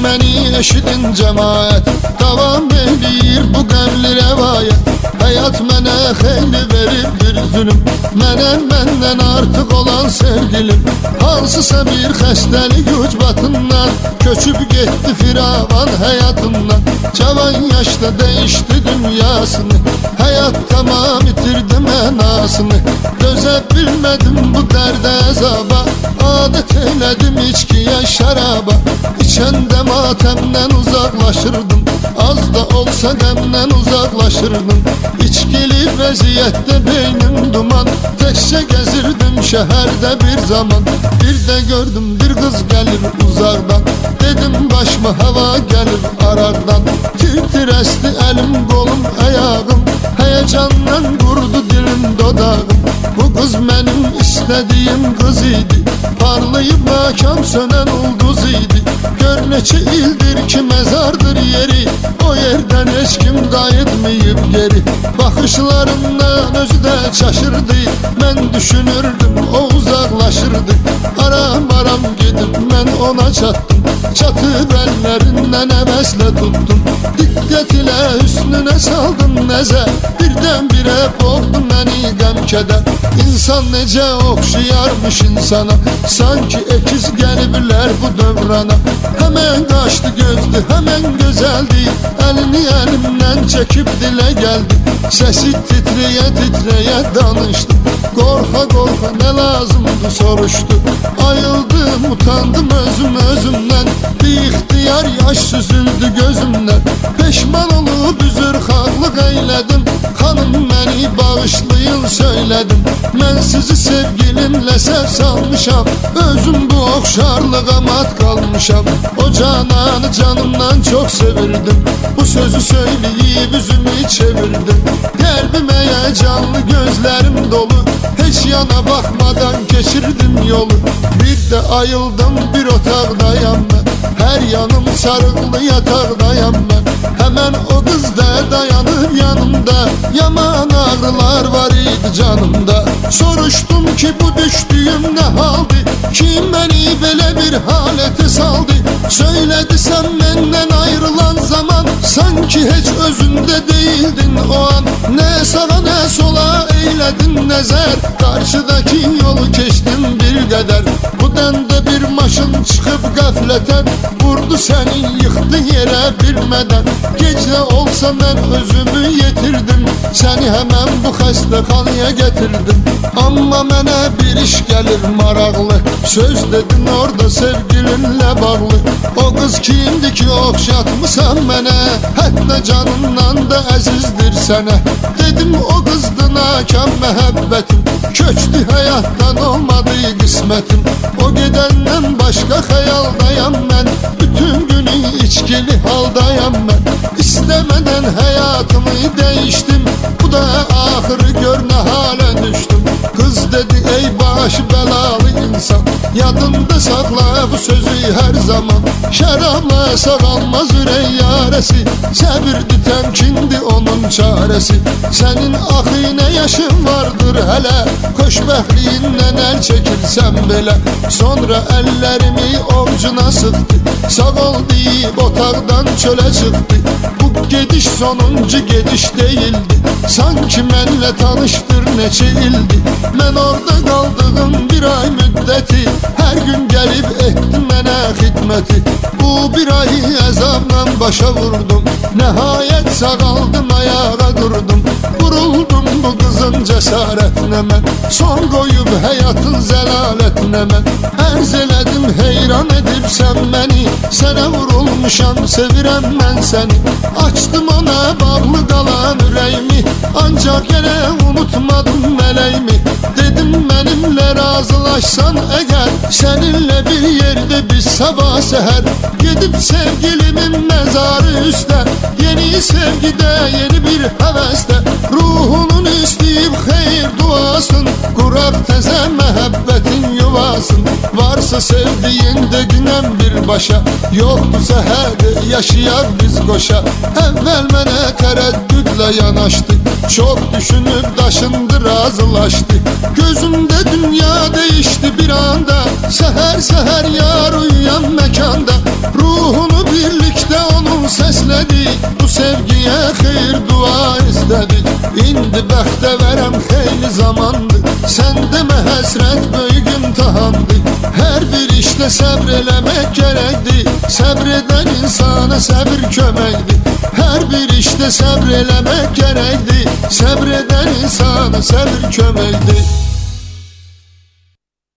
məni eşidin cemaət, davam edir bu qəmli rəvayət. Həyat mənə xeyli verib bir zülüm, mənə məndən artıq olan sevgilim. Hansısa bir xəstəlik ucbatından köçüb getdi firavan həyatından. Cavan yaşda dəyişdi dünyasını, həyat tamam itirdi mənasını. Dözə bilmədim bu dərdə əzaba, adət elədim içkiyə şəraba. İçəndə matəmdən uzaqlaşırdım, az da olsa qəmdən uzaqlaşırdım. İçkili vəziyyətdə beynim duman, təkcə gəzirdim şəhərdə bir zaman. Bir də gördüm bir qız gəlir uzaqdan, dedim başıma hava gəlir arardan. Tir-tir əsdi əlim, qolum, əyağım, həyəcandan qurdu dilim, dodağım. Bu qız mənim istədiyim qız idi, parlayıb makam sönən ulduz idi. Gör neçə ildir ki məzardır yeri, o yerdən heç kim qayıtmayıb geri. Baxışlarından özü də çaşırdı, mən düşünürdüm o uzaqlaşırdı. Aram gedib mən ona çatdım, çatıb əllərindən əvəzlə tutdum. Diqqət ilə üstünə saldım nəzər, birdən-birə boğdu məni qəm-kədər. İnsan necə oxşayarmış insana, sanki əkiz gəliblər bu dövrana. Həmən qaşdı gözdü, həmən gözəldi, əlini əlimdən çəkib dilə gəldi. Səsi titrəyə danışdı, qorxa nə lazımdı soruşdu. Ayıldım, utandım özümdən, bir ixtiyar yaş süzüldü gözümdən. Peşman olub üzrxahlıq eylədim, xanım məni bağışlayın söylədim. Mən sizi sevgilimlə səhv salmışam, özüm bu oxşarlığa mat qalmışam. O cananı canımdan çox sevirdim, bu sözü söyləyib üzümü çevirdim. Qəlbimə canlı gözlərim dolu, heç yana baxmadan keçirdim yolu. Bir də ayıldım bir otaqdayam mən, hər yanım sarıqlı yataqdayam mən. Həmən o qız da dayanır yanımda, yaman ağrılar var idi canımda. Soruşdum ki bu düşdüyüm nə haldı, kim məni belə bir halətə saldı. Söylədi sən məndən ayrılan zaman, sanki heç özündə deyildin o an. Nə sağa nə sola eylədin nəzər, qarşıdakı yolu keçdim bir qədər. Bu dəndə bir maşın çıxıb qəflətən, vurdu səni yıxdı yerə bilmədən. Gecə olsa mən özümü yetirdim, səni həmən bu xəstəxanaya gətirdim. Amma mənə bir iş gəlir maraqlı, söz dedin orada sevgilinlə bağlı. O qız kimdir ki oxşatmısan mənə, hətta canından da əzizdir sənə. Dedim o qızdı nakam məhəbbətim, köçdü həyatdan olmadı qismətim. O gedəndən başqa xəyaldayam mən, bütün günü içkili haldayam mən. İstəmədən həyatımı dəyişdim, bu da axırı gör nə halə düşdüm. Qız dedi ey baş bəlalı insan, yadında saxla bu sözü hər zaman. Şərabla sağalmaz ürək yarəsi, səbirdi təmkindi onun çarəsi. Sənin axı nə yaşın vardır hələ, xoşbəxtliyindən əl çəkirsən belə. Sonra əllərimi ovcuna sıxdı, sağ ol deyib otaqdan çölə çıxdı. Bu gediş sonuncu gediş deyildi, sanki mənlə tanışdır neçə ildi. Mən orada qaldığım bir ay müddəti, hər gün gəlib etdi mənə xidməti. Bu bir ayı əzabla başa vurdum, nəhayət sağaldım, ayağa durdum. Vuruldum bu qızın cəsarətinə mən, son qoyub həyatın zəlalətinə mən. Ərz elədim heyran edibsən məni, sənə vurulmuşam, sevirəm mən səni. Açdım ona bağlı qalan ürəyimi, ancaq yenə unutmadım mələyimi. Dedim mənimlə razılaşsan əgər, səninlə bir yerdə biz sabah səhər gedib sevgilimin məzarı üstə, yeni sevgidə, yeni bir həvəsdə ruhunun istəyib xeyir duasın, quraq təzə məhəbbətin yuvasın. Varsa sevdiyində günəm birbaşa, yoxdursa hər yaşayaq biz qoşa. Əvvəl mənə tərəddüdlə yanaşdı, çox düşünüb daşındı, razılaşdı. Gözümdə dünya dəyişdi bir anda, səhər-səhər yar uyuyan məkanda. Ruhunu bir elədik, bu sevgiyə xeyir dua istədik. İndi bəxtə verəm xeyli zamandır, sən demə həsrət böyük imtihandır. Hər bir işdə səbr eləmək gərəkdir, səbr edən insana səbir köməkdir. Hər bir işdə səbr eləmək gərəkdir, səbr edən insana səbir köməkdir.